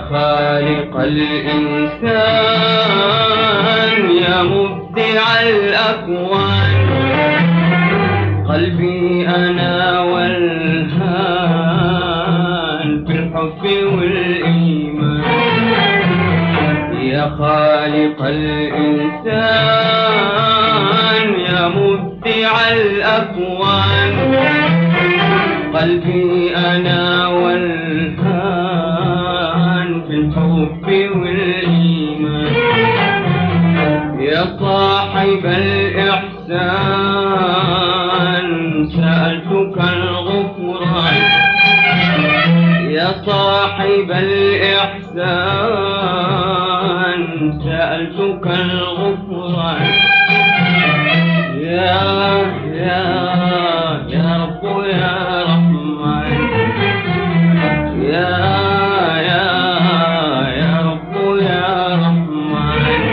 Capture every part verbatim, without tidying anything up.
خالق الإنسان يا مبدع الأكوان، قلبي أنا والهان في الحب والإيمان. يا خالق الإنسان يا مبدع الأكوان، قلبي أنا والهان في الحب والإيمان. يا صاحب الإحسان سألتك الغفران، يا صاحب الإحسان سألتك الغفران. يا يا يا رب يا رحمن، يا يا يا رب يا رحمن.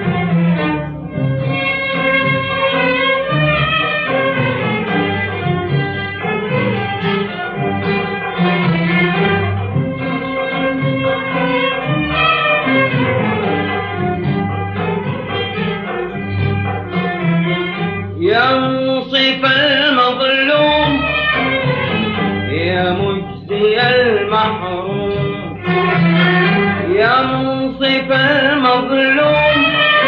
يا منصف المظلوم يا مجزي المحروم، يا منصف المظلوم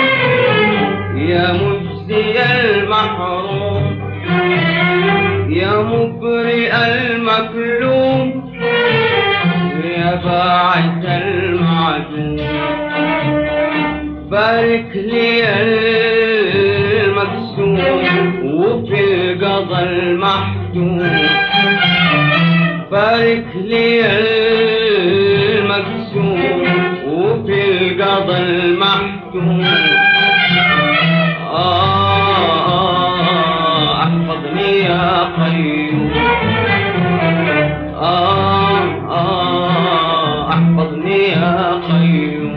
يا مجزي المحروم، يا مبرئ المكلوم يا باعث المعدوم. بارك لي المكسوم وفي القضا المحتوم، بارك لي المكسوم وفي القضا المحتوم. آه آه احفظني يا قيوم، آه آه احفظني يا قيوم.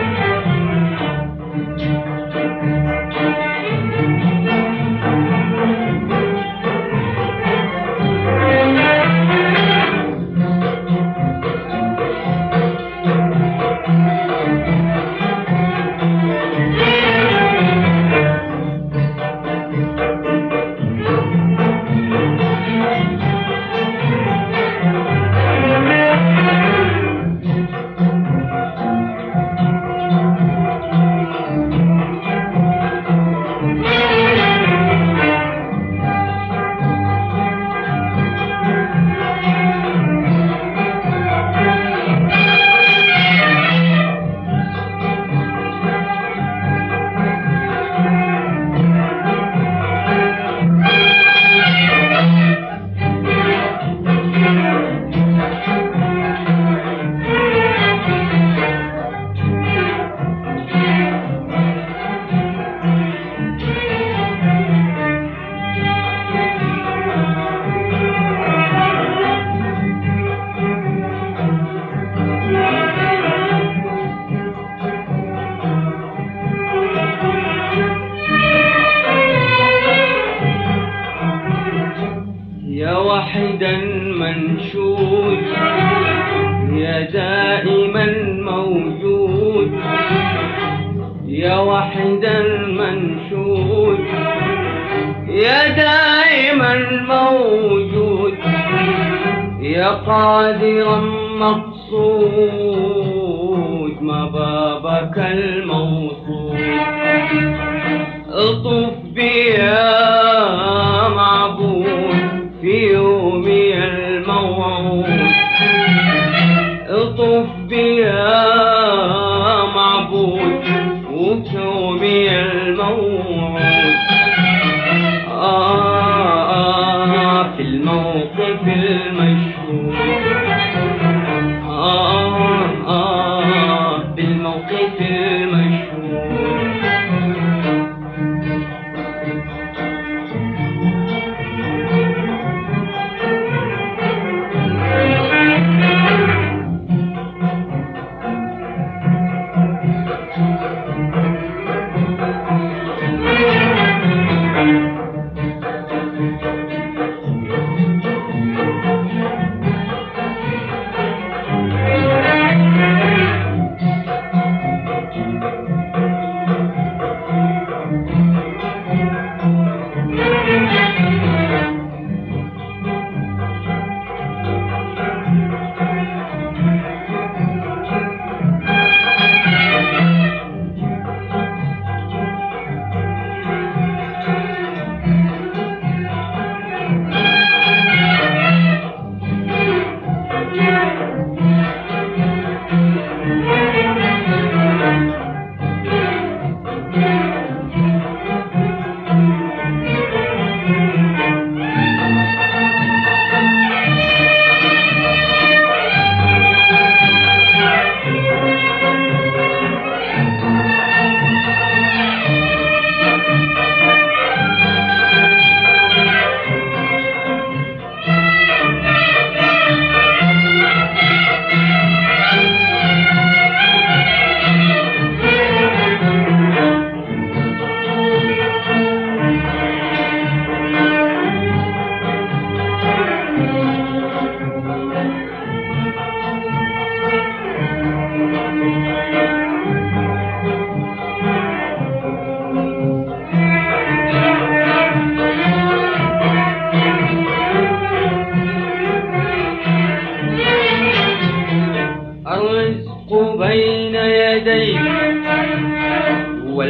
يا وحيدا منشود يا دائما موجود، يا وحيدا منشود يا دائما موجود، يا قادرا مقصود ما بابك الموصول. اطف بي يا معبود في يومي الموعود، اطف بي يا معبود وفي يومي الموعود. آه آه في الموقف المشهود، آه آه في الموقف المشهود.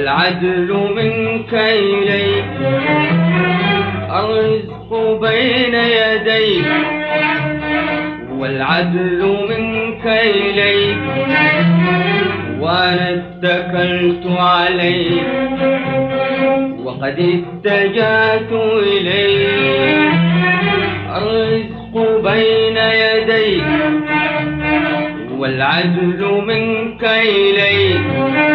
والعدل منك إليك، الرزق بين يديك، والعدل منك إليك، وأنا اتكلت عليك وقد اتجهت إليك، الرزق بين يديك، والعدل منك إليك،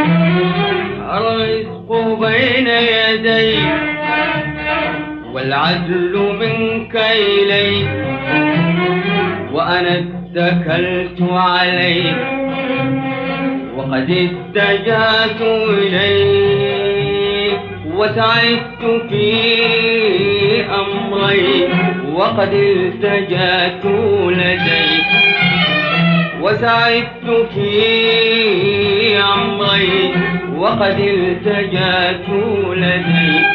الرزق بين يديك، والعدل منك إليك، وأنا اتكلت عليك وقد اتجهت إليك، وسعدت في أمريك وقد التجأت لديك، وسعدت في أمريك وقد التجأت لديك.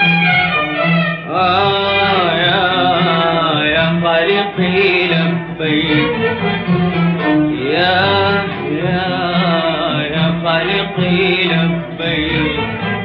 آه يا يا خالقي لبيك، يا يا يا خالقي لبيك.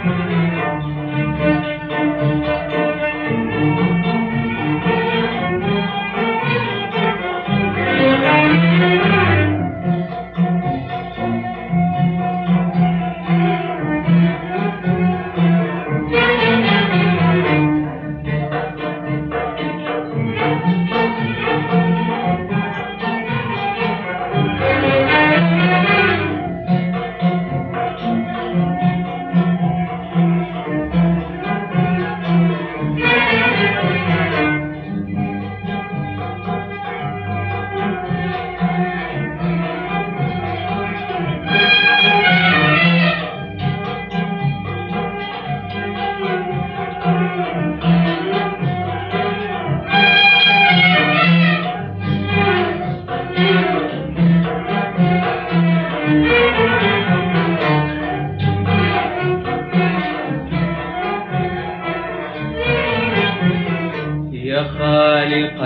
يا خالق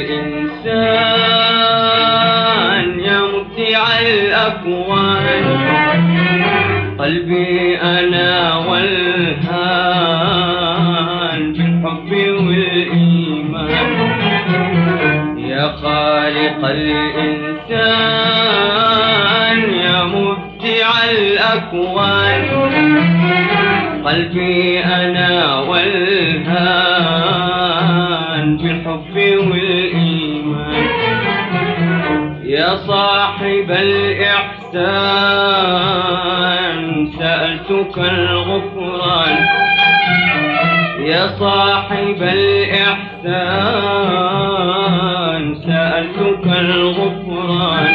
الإنسان يا مبدع الأكوان، قلبي أنا والهان بالحب والإيمان. يا خالق الإنسان يا مبدع الأكوان، قلبي أنا والهان بالحب والإيمان. يا صاحب الإحسان سألتك الغفران، يا صاحب الإحسان سألتك الغفران.